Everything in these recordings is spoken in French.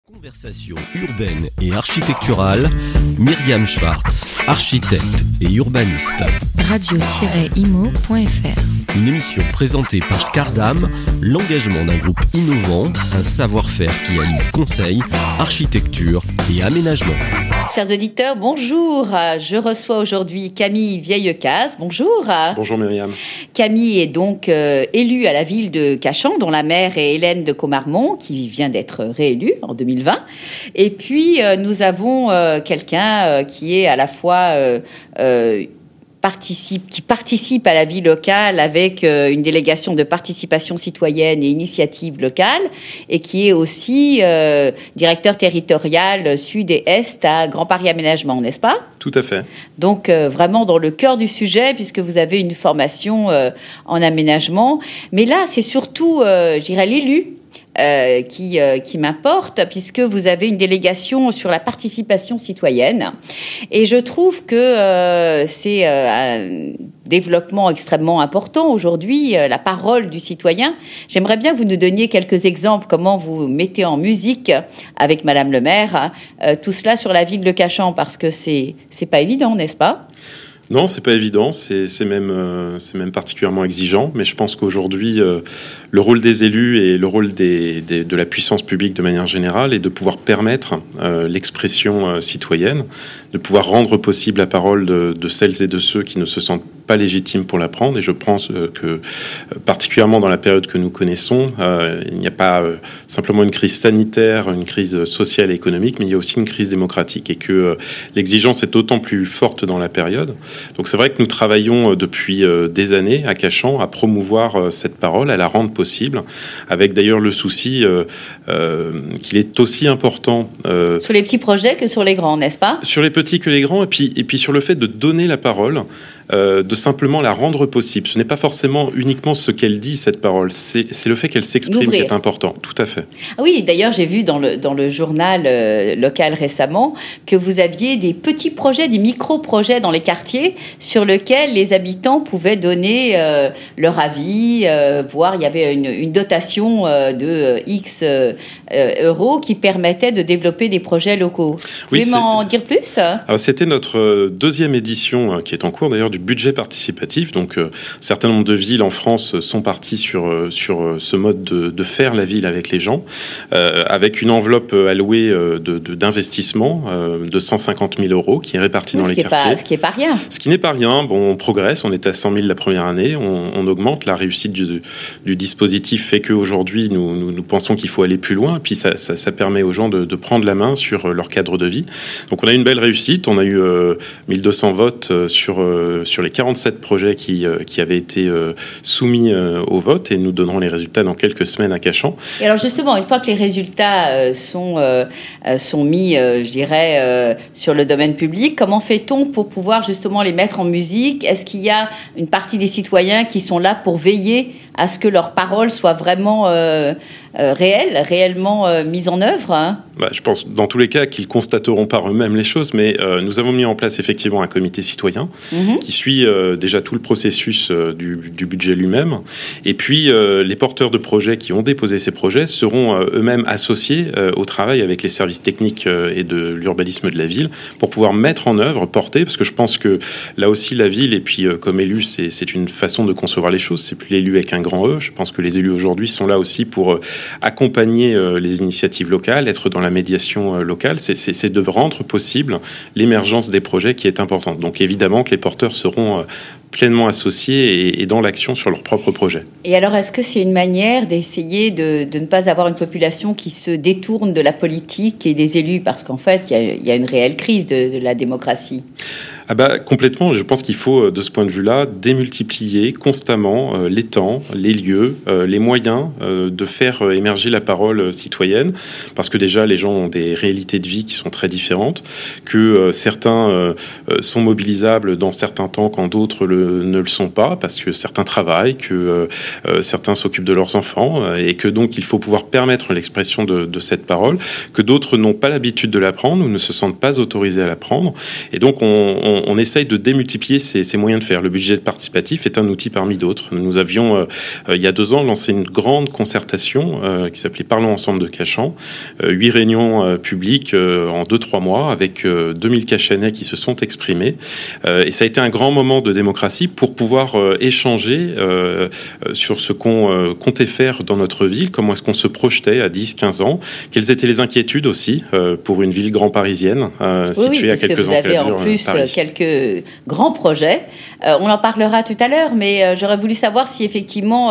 Conversation urbaine et architecturale, Myriam Schwartz, architecte et urbaniste. Radio-imo.fr. Une émission présentée par Cardam, l'engagement d'un groupe innovant, un savoir-faire qui allie conseil, architecture et aménagement. Chers auditeurs, bonjour. Je reçois aujourd'hui Camille Vieillecase. Bonjour. Bonjour Myriam. Camille est donc élue à la ville de Cachan, dont la maire est Hélène de Comarmont, qui vient d'être réélue en 2020. Et puis, nous avons quelqu'un qui est à la fois... qui participe à la vie locale avec une délégation de participation citoyenne et initiative locale et qui est aussi directeur territorial Sud et Est à Grand Paris Aménagement, n'est-ce pas ? Tout à fait. Donc vraiment dans le cœur du sujet puisque vous avez une formation en aménagement. Mais là, c'est surtout, je dirais, l'élu qui m'importe puisque vous avez une délégation sur la participation citoyenne et je trouve que c'est un développement extrêmement important aujourd'hui, la parole du citoyen. J'aimerais bien que vous nous donniez quelques exemples, comment vous mettez en musique avec Madame le maire tout cela sur la ville de Cachan parce que c'est pas évident, n'est-ce pas ? Non, c'est pas évident, c'est même particulièrement exigeant, mais je pense qu'aujourd'hui, le rôle des élus et le rôle de la puissance publique de manière générale est de pouvoir permettre l'expression citoyenne, de pouvoir rendre possible la parole de celles et de ceux qui ne se sentent pas légitimes pour la prendre. Et je pense que, particulièrement dans la période que nous connaissons, il n'y a pas simplement une crise sanitaire, une crise sociale et économique, mais il y a aussi une crise démocratique et que l'exigence est d'autant plus forte dans la période. Donc c'est vrai que nous travaillons depuis des années à Cachan à promouvoir cette parole, à la rendre possible, avec d'ailleurs le souci qu'il est aussi important... sur les petits projets que sur les grands, n'est-ce pas ? Sur les petits que les grands, et puis sur le fait de donner la parole, de simplement la rendre possible. Ce n'est pas forcément uniquement ce qu'elle dit, cette parole, c'est le fait qu'elle s'exprime qui est important. Tout à fait. Ah oui, d'ailleurs, j'ai vu dans le journal local récemment que vous aviez des petits projets, des micro-projets dans les quartiers sur lesquels les habitants pouvaient donner leur avis, voire il y avait une dotation de X euros qui permettait de développer des projets locaux. Vous pouvez m'en dire plus ? Alors, c'était notre deuxième édition qui est en cours d'ailleurs du budget participatif. Donc, un certain nombre de villes en France sont parties sur ce mode de faire la ville avec les gens, avec une enveloppe allouée d'investissement de 150 000 euros qui est répartie dans les quartiers. Ce qui n'est pas rien. Ce qui n'est pas rien. Bon, on progresse. On était à 100 000 la première année. On augmente. La réussite du dispositif fait qu'aujourd'hui, nous pensons qu'il faut aller plus loin. Puis ça permet aux gens de prendre la main sur leur cadre de vie. Donc, on a une belle réussite. On a eu 1200 votes sur les 47 projets qui avaient été soumis au vote et nous donnerons les résultats dans quelques semaines à Cachan. Et alors justement, une fois que les résultats sont mis, je dirais, sur le domaine public, comment fait-on pour pouvoir justement les mettre en musique ? Est-ce qu'il y a une partie des citoyens qui sont là pour veiller à ce que leurs paroles soient vraiment réellement mises en œuvre, hein ? Je pense dans tous les cas qu'ils constateront par eux-mêmes les choses, mais nous avons mis en place effectivement un comité citoyen qui suit déjà tout le processus du budget lui-même. Et puis les porteurs de projets qui ont déposé ces projets seront eux-mêmes associés au travail avec les services techniques et de l'urbanisme de la ville pour pouvoir mettre en œuvre, porter, parce que je pense que là aussi la ville, et puis comme élu, c'est une façon de concevoir les choses, c'est plus l'élu avec un grand E. Je pense que les élus aujourd'hui sont là aussi pour accompagner les initiatives locales, être dans la médiation locale, c'est de rendre possible l'émergence des projets qui est importante. Donc évidemment que les porteurs seront pleinement associés et dans l'action sur leur propre projet. Et alors, est-ce que c'est une manière d'essayer de ne pas avoir une population qui se détourne de la politique et des élus ? Parce qu'en fait, il y a une réelle crise de la démocratie. Complètement. Je pense qu'il faut, de ce point de vue-là, démultiplier constamment les temps, les lieux, les moyens de faire émerger la parole citoyenne, parce que déjà, les gens ont des réalités de vie qui sont très différentes, que certains sont mobilisables dans certains temps quand d'autres ne le sont pas, parce que certains travaillent, que certains s'occupent de leurs enfants, et que donc il faut pouvoir permettre l'expression de cette parole, que d'autres n'ont pas l'habitude de l'apprendre ou ne se sentent pas autorisés à l'apprendre. Et donc, on on essaye de démultiplier ces moyens de faire. Le budget participatif est un outil parmi d'autres. Nous avions, il y a 2 ans, lancé une grande concertation qui s'appelait Parlons ensemble de Cachan. 8 réunions publiques en 2-3 mois avec 2000 Cachanais qui se sont exprimés. Et ça a été un grand moment de démocratie pour pouvoir échanger sur ce qu'on comptait faire dans notre ville, comment est-ce qu'on se projetait à 10-15 ans, quelles étaient les inquiétudes aussi pour une ville grand parisienne située à quelques vous avez en plus Paris. Quelques grands projets. On en parlera tout à l'heure, mais j'aurais voulu savoir si effectivement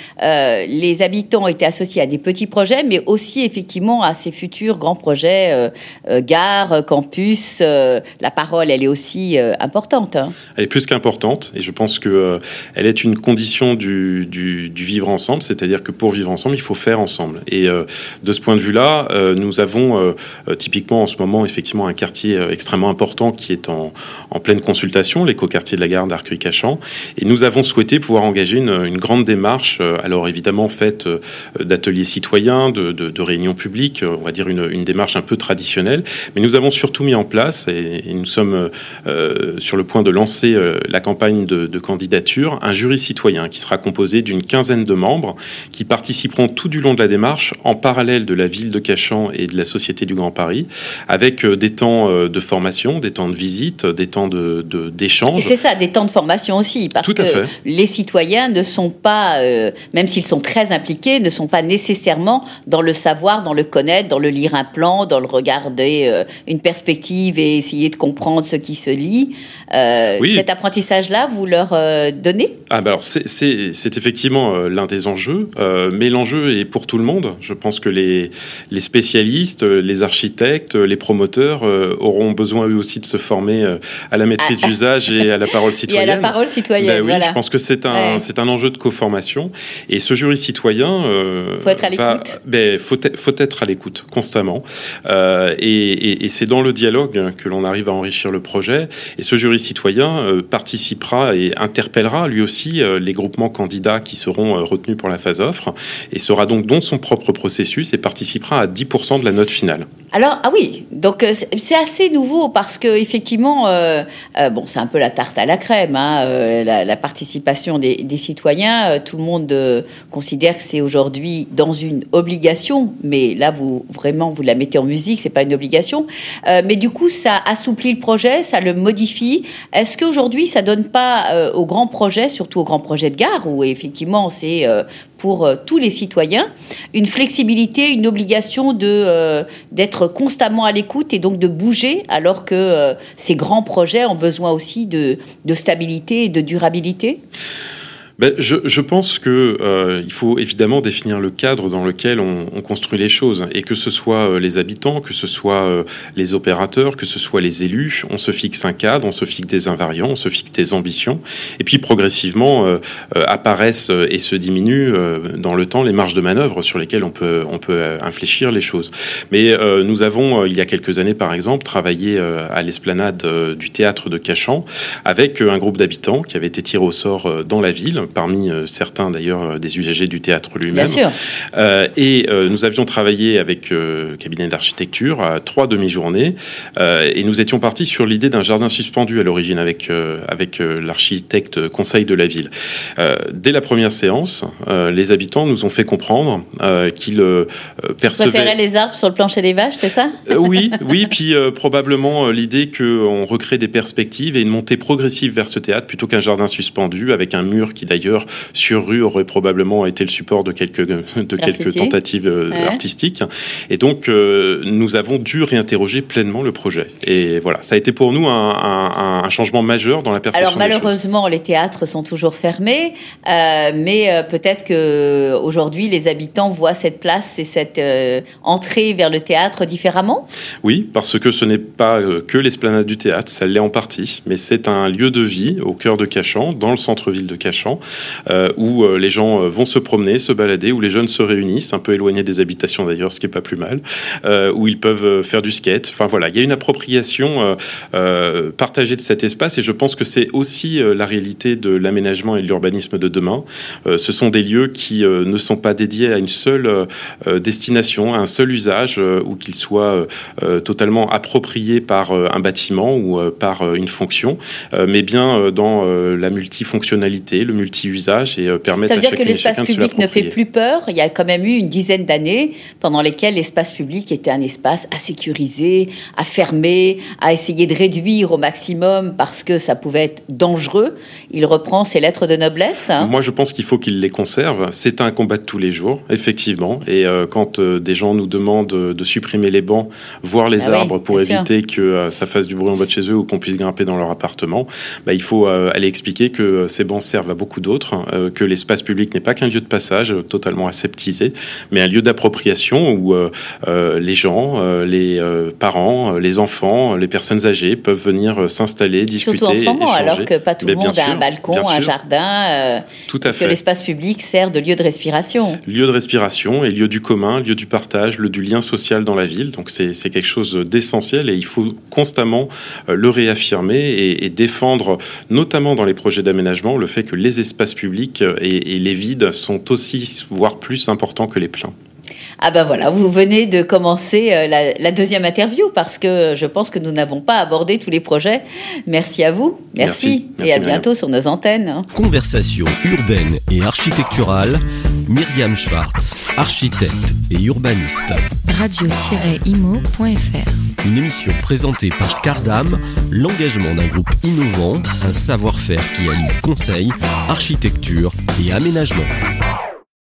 les habitants étaient associés à des petits projets, mais aussi effectivement à ces futurs grands projets, gares, campus. La parole, elle est aussi importante. Hein. Elle est plus qu'importante, et je pense que elle est une condition du vivre ensemble, c'est-à-dire que pour vivre ensemble, il faut faire ensemble. Et de ce point de vue-là, nous avons typiquement en ce moment effectivement un quartier extrêmement important qui est en pleine consultation, l'écoquartier de la gare d'Arcueil-Cachan, et nous avons souhaité pouvoir engager une grande démarche, alors évidemment faite d'ateliers citoyens, de réunions publiques, on va dire une démarche un peu traditionnelle, mais nous avons surtout mis en place, et nous sommes sur le point de lancer la campagne de candidature, un jury citoyen qui sera composé d'une 15aine de membres qui participeront tout du long de la démarche en parallèle de la ville de Cachan et de la Société du Grand Paris, avec des temps de formation, des temps de visite, des temps d'échange. Et c'est ça, des temps de formation aussi, parce que les citoyens ne sont pas, même s'ils sont très impliqués, ne sont pas nécessairement dans le savoir, dans le connaître, dans le lire un plan, dans le regarder une perspective et essayer de comprendre ce qui se lit. Oui. Cet apprentissage-là, vous leur donnez ? Alors c'est effectivement l'un des enjeux, mais l'enjeu est pour tout le monde. Je pense que les spécialistes, les architectes, les promoteurs auront besoin eux aussi de se former à la maîtrise d'usage et à la parole citoyenne. Et à la parole citoyenne, oui, voilà. Je pense que c'est un enjeu de co-formation. Et ce jury citoyen... faut être à l'écoute. Faut être à l'écoute, constamment. Et c'est dans le dialogue que l'on arrive à enrichir le projet. Et ce jury citoyen participera et interpellera lui aussi les groupements candidats qui seront retenus pour la phase offre et sera donc dans son propre processus et participera à 10% de la note finale. Alors, ah oui, donc c'est assez nouveau parce que effectivement, bon, c'est un peu la tarte à la crème, hein, la participation des citoyens. Tout le monde considère que c'est aujourd'hui dans une obligation, mais là, vous la mettez en musique, c'est pas une obligation. Mais du coup, ça assouplit le projet, ça le modifie. Est-ce qu'aujourd'hui, ça donne pas aux grands projets, surtout aux grands projets de gare, où effectivement, c'est pour tous les citoyens, une flexibilité, une obligation d'être constamment à l'écoute et donc de bouger, alors que ces grands projets ont besoin aussi de stabilité et de durabilité ? Je pense que il faut évidemment définir le cadre dans lequel on construit les choses, et que ce soit les habitants, que ce soit les opérateurs, que ce soit les élus, on se fixe un cadre, on se fixe des invariants, on se fixe des ambitions, et puis progressivement apparaissent et se diminuent dans le temps les marges de manœuvre sur lesquelles on peut infléchir les choses. Mais nous avons il y a quelques années par exemple travaillé à l'esplanade du théâtre de Cachan avec un groupe d'habitants qui avait été tiré au sort dans la ville, parmi certains d'ailleurs des usagers du théâtre lui-même. Bien sûr. Et nous avions travaillé avec cabinet d'architecture à 3 demi-journées et nous étions partis sur l'idée d'un jardin suspendu à l'origine avec l'architecte conseil de la ville. Dès la première séance, les habitants nous ont fait comprendre qu'ils percevaient... Vous préférez les arbres sur le plancher des vaches, c'est ça ? Oui, puis probablement l'idée qu'on recrée des perspectives et une montée progressive vers ce théâtre plutôt qu'un jardin suspendu avec un mur qui d'ailleurs sur rue aurait probablement été le support de quelques tentatives artistiques. Et donc nous avons dû réinterroger pleinement le projet. Et voilà, ça a été pour nous un changement majeur dans la perception. Alors malheureusement, les théâtres sont toujours fermés, mais peut-être que aujourd'hui les habitants voient cette place et cette entrée vers le théâtre différemment. Oui, parce que ce n'est pas que l'esplanade du théâtre, ça l'est en partie, mais c'est un lieu de vie au cœur de Cachan, dans le centre-ville de Cachan, où les gens vont se promener, se balader, où les jeunes se réunissent, un peu éloignés des habitations d'ailleurs, ce qui est pas plus mal, où ils peuvent faire du skate. Enfin voilà, il y a une appropriation partagée de cet espace, et je pense que c'est aussi la réalité de l'aménagement et de l'urbanisme de demain. Ce sont des lieux qui ne sont pas dédiés à une seule destination, à un seul usage, ou qu'ils soient totalement appropriés par un bâtiment ou par une fonction, mais bien dans la multifonctionnalité, le multi-usage, et permettre à chacun de se l'approprier. Ça veut dire que l'espace public ne fait plus peur. Il y a quand même eu une dizaine d'années pendant lesquelles l'espace public était un espace à sécuriser, à fermer, à essayer de réduire au maximum parce que ça pouvait être dangereux. Il reprend ses lettres de noblesse. Moi, je pense qu'il faut qu'il les conserve. C'est un combat de tous les jours, effectivement. Et quand des gens nous demandent de supprimer les bancs, voire les arbres, pour éviter que ça fasse du bruit en bas de chez eux ou qu'on puisse grimper dans leur appartement, il faut aller expliquer que ces bancs servent à beaucoup d'autres, que l'espace public n'est pas qu'un lieu de passage totalement aseptisé, mais un lieu d'appropriation où les gens, les parents, les enfants, les personnes âgées peuvent venir s'installer, discuter, surtout en ce moment, échanger. Alors que pas tout le monde a un balcon, un jardin, tout à fait. Que l'espace public sert de lieu de respiration. Lieu de respiration et lieu du commun, lieu du partage, lieu du lien social dans la ville. Donc c'est quelque chose d'essentiel, et il faut constamment le réaffirmer et défendre, notamment dans les projets d'aménagement, le fait que les espaces publics et les vides sont aussi, voire plus importants que les pleins. Ah ben voilà, vous venez de commencer la deuxième interview, parce que je pense que nous n'avons pas abordé tous les projets. Merci à vous. Merci et à bientôt sur nos antennes. Conversation urbaine et architecturale, Myriam Schwartz, architecte et urbaniste. Radio-imo.fr. Une émission présentée par Cardam, l'engagement d'un groupe innovant, un savoir-faire qui allie conseil, architecture et aménagement.